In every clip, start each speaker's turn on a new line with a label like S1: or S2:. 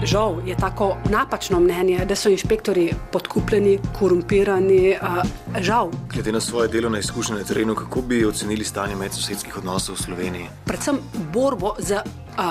S1: žal je tako napačno mnenje, da so inšpektori podkupljeni, korumpirani, žal.
S2: Glede na svoje delovne izkušnje na terenu, kako bi ocenili stanje medsosedskih odnosov v Sloveniji?
S1: Predvsem borbo za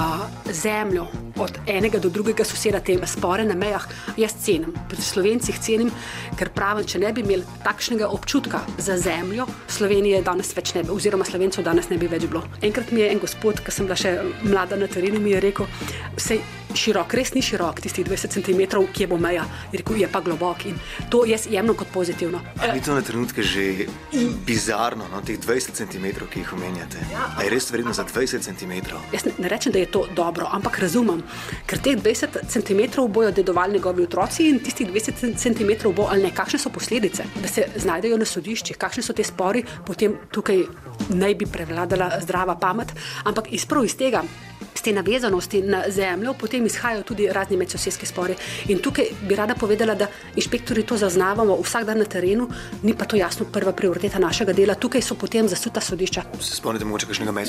S1: zemljo od enega do drugega soseda, te spore na mejah, jaz cenim. Pri Slovencih cenim, ker pravim, če ne bi imeli takšnega občutka za zemljo, Slovenije danes več ne bi, oziroma Slovencev danes ne bi več bilo. Enkrat mi je en gospod, ki sem bila še mlada na terenu, mi je rekel, sej širok, res ni širok, tistih 20 cm, kje bo meja. Je rekel, je pa globok in to jaz jemljem kot pozitivno.
S2: Ali ni to na trenutke že bizarno, teh 20 cm, ki jih omenjate? A je res vredno za 20 cm?
S1: Jaz ne rečem, da je to dobro, ampak razumem, ker teh 20 cm bojo dedovali njegovi otroci in tistih 20 cm bo ali ne. Kakšne so posledice, da se znajdejo na sodiščih, kakšne so te spori, potem tukaj naj bi prevladala zdrava pamet, ampak iz tega, z te navezanosti na zemljo, potem izhajajo tudi razni medsosedski spori. In tukaj bi rada povedala, da inšpektori to zaznavamo vsak dan na terenu, ni pa to jasno prva prioriteta našega dela. Tukaj so potem zasuta sodišča.
S2: Se spomnite mogoče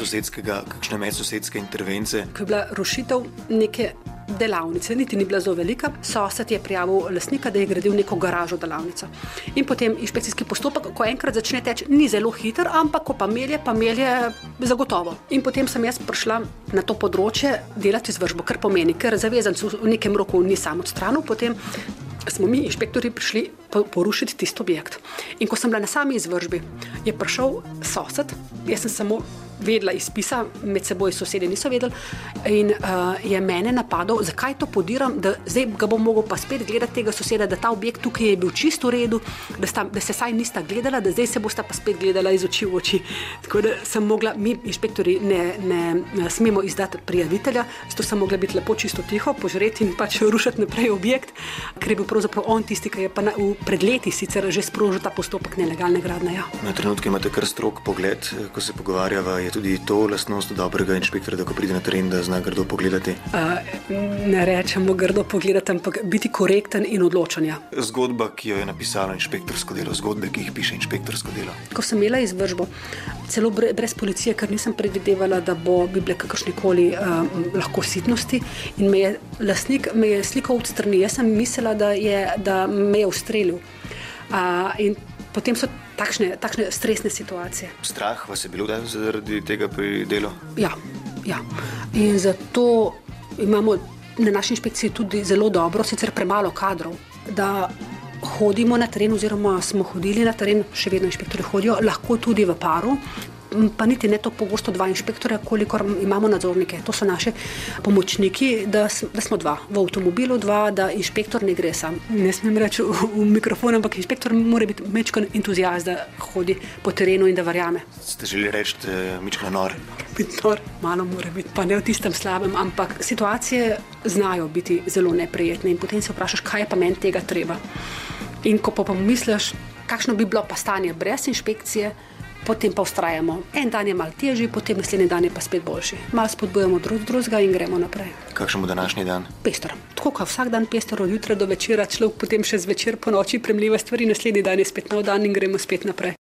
S2: kakšne medsosedske intervence?
S1: Ko je bila rušitev neke delavnice, niti ni bila zelo velika, sosed je prijavil lastnika, da je gradil neko garažo delavnico. In potem inšpekcijski postopek, ko enkrat začne teči, ni zelo hiter, ampak ko pa melje zagotovo. In potem sem jaz prišla na to področje delati izvršbo, kar pomeni, ker zavezancu v nekem roku ni sam odstranil, potem smo mi inšpektori prišli porušiti tisti objekt. In ko sem bila na sami izvršbi, je prišel sosed, jaz sem samo vedela iz spisa, med seboj sosedje niso vedeli, in je mene napadal, zakaj to podiram, da zdaj ga bom mogel pa spet gledati tega soseda, da ta objekt tukaj je bil čisto v redu, da se saj nista gledala, da zdaj se bosta pa spet gledala iz oči v oči. Tako da sem mogla, mi inšpektori ne smemo izdati prijavitelja, zato sem mogla biti lepo čisto tiho, požreti in pač rušiti naprej objekt, ker je bil pravzaprav on tisti, ki je pa pred leti sicer že sprožil ta postopek nelegalne gradnje. Ja.
S2: Na trenutke imate kar strog pogled, ko se pogovarjava, je tudi to lastnost dobrega inšpektora, da ko pride na teren, da zna grdo pogledati?
S1: Ne rečemo grdo pogledati, ampak biti korekten in odločanja.
S2: Zgodba, ki jo je napisalo inšpektorsko delo, zgodbe, ki jih piše inšpektorsko delo.
S1: Ko sem imela izvršbo, celo brez policije, ker nisem predvidevala, da bi bile kakršnekoli lahko sitnosti, in lastnik me je slikal od strani. Jaz sem mislila, da me je ustrelil. In potem so takšne stresne situacije.
S2: Strah vas je bilo zaradi tega pri delu?
S1: Ja. In zato imamo na naši inšpekciji tudi zelo dobro, sicer premalo kadrov, da hodimo na teren, oziroma smo hodili na teren, še vedno inšpektori hodijo, lahko tudi v paru, pa niti ne to pogosto 2 inšpektorja, kolikor imamo nadzornike. To so naše pomočniki, da smo 2. V avtomobilu 2, da inšpektor ne gre sam. Ne smem reči v mikrofon, ampak inšpektor mora biti mečkan entuzijast, da hodi po terenu in da verjame.
S2: Ste želeli reči, mečkan nor?
S1: Biti nor, malo mora biti, pa ne v tistem slabem, ampak situacije znajo biti zelo neprijetne in potem se vprašaš, kaj je pa meni tega treba. In ko pa pomisliš, kakšno bi bilo pa stanje brez inšpekcije, potem pa vztrajamo. En dan je malo težji, potem naslednji dan je pa spet boljši. Malo spodbujamo drugega in gremo naprej.
S2: Kakšen bo današnji dan?
S1: Pester. Tako kot vsak dan pester od jutra do večera, človek potem še zvečer po noči premljiva stvari, naslednji dan je spet nov dan in gremo spet naprej.